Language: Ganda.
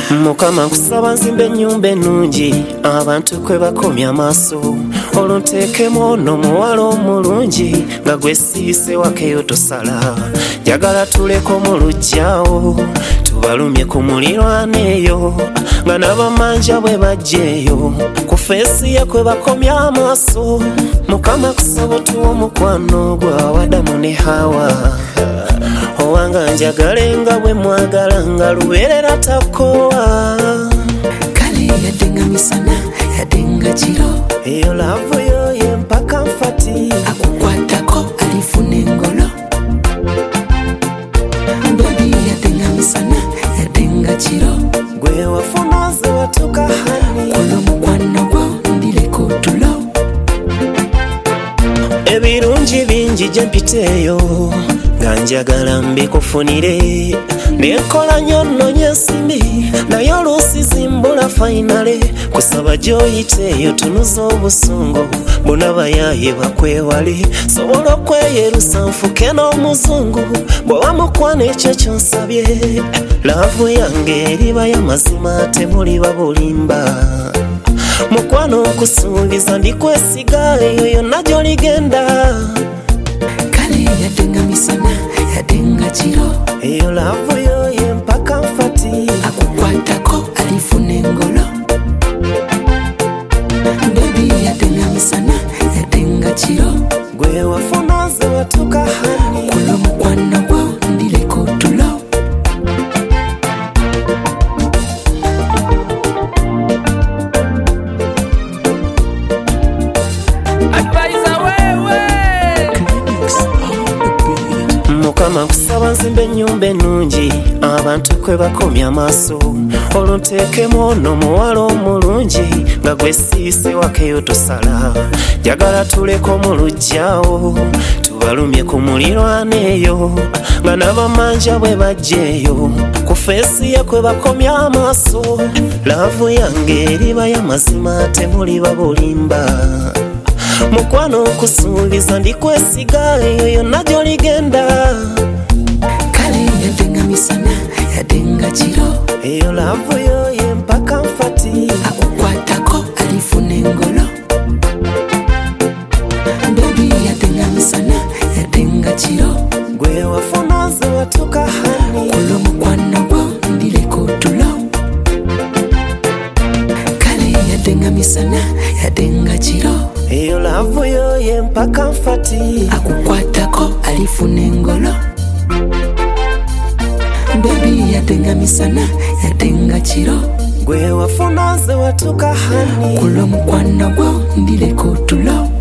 Mukama kusaba nzimbe ennyumba ennungi abantu kwe bakomya amaaso olunteekemu ono muwala omulungi nga gwe siise wakeyo tosala njagala tuleko mu lugjawo tubalumye ku muliraano eyo nga n'abamanja bwe bajjeeyo ku feesi ye kwe bakomya amaaso Mukama kusaba otuwa omukwano gwa Adamu ne Hawa Owanga njagale nga bwe mwagala nga lubeerera takowa kale yadenga misana yadenga kiro eyo laavu yo ye mpaka nfati akukwatako alifuna engolo baby yadenga misana yadenga kiro gwe wafuna ze watuka hani olw'omukwano gwo ndireko tulo ebirungi bingi gye mpiteeyo nga njagala mbikufunire nenkola nnyo nnonya ensimbi naye oluusi zimbula fainale kusaba gy'oyiteeyo tunuza obusungu bonna bayaaye bakwewale sobola okweyerusa nfuke n'omuzungu bwe wamukwana ekyo kyonsabye laavu yange eriba y'amazima temuliba bulimba mukwano okusuubiza ndikwesiga eyo yonna gy'oligenda kale yadenga misana yadenga kiro eyo laavu yo ye mpaka nfati akukwatako alifuna engolo baby yadenga misana yadenga kiro gwe wafuna ze watuka hani olw'omukwano gwo ndireko tulo Mukama kusaba nzimbe ennyumba ennungi abantu kwe bakomya amaaso olunteekemu ono muwala omulungi nga gwe siise wakeyo tosala njagala tuleko mu lugjawo tubalumye ku muliraano eyo nga n'abamanja bwe bajjeeyo ku feesi ye kwe bakomya amaaso laavu yange eriba y'amazima temuliba bulimba mukwano okusuubiza ndikwesiga eyo yonna gy'oligenda kale yadenga misana yadenga kiro eyo laavu yo ye mpaka nfati akukwatako alifuna engolo baby yadenga misana yadenga kiro gwe wafuna ze watuka hani olw'omukwano gwo ndireko tulo kale yadenga misana yadenga kiro eyo laavu yo ye mpaka nfati akukwatako alifuna engolo baby yadenga misana yadenga kiro gwe wafuna ze watuka hani olw'omukwano gwo ndireko tulo